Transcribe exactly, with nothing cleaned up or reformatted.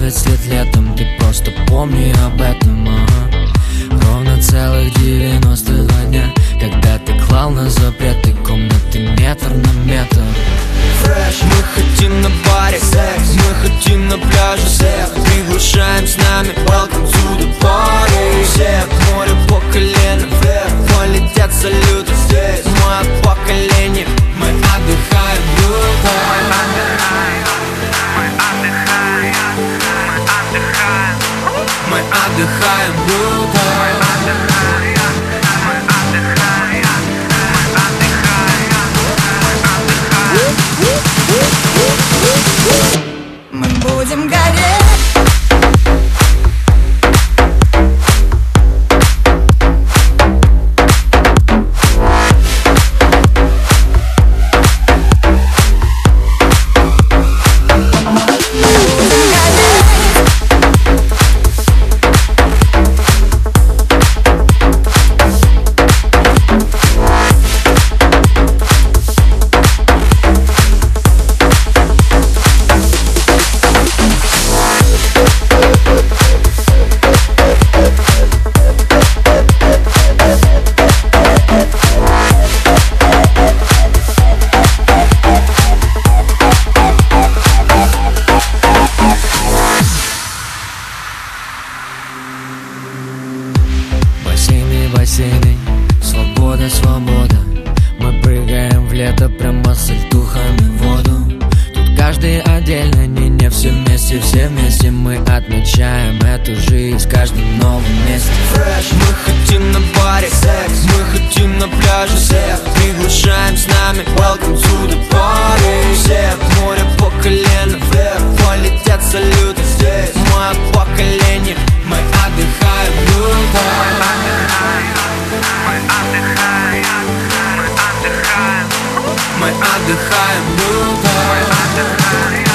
двадцать лет летом, ты просто помни об этом, ага. Ровно целых девяносто два дня, когда ты клал на запреты комнаты метр на метр. Fresh. Мы хотим на баре секс, мы хотим на пляже секс, приглашаем с нами, welcome to the party. Все от моря по колено вверх, полетят салюты здесь. Мое поколение, мы отдыхаем, мы отдыхаем, мы отдыхаем, мы отдыхаем, мы отдыхаем. Мы будем гореть. Бассейны, бассейны, свобода, свобода. Мы прыгаем в лето прямо с альтухами в воду. Тут каждый отдельно, не, не все вместе, все вместе. Мы отмечаем эту жизнь в каждом новом месте. Fresh. Мы хотим на баре секс, мы хотим на пляже секс, приглашаем с нами, welcome to the party. Все от моря по колено вверх, полетят салюты здесь. Мое поколение, мы отдыхаем, мы отдыхаем, мы отдыхаем, мы отдыхаем, мы отдыхаем, мы отдыхаем.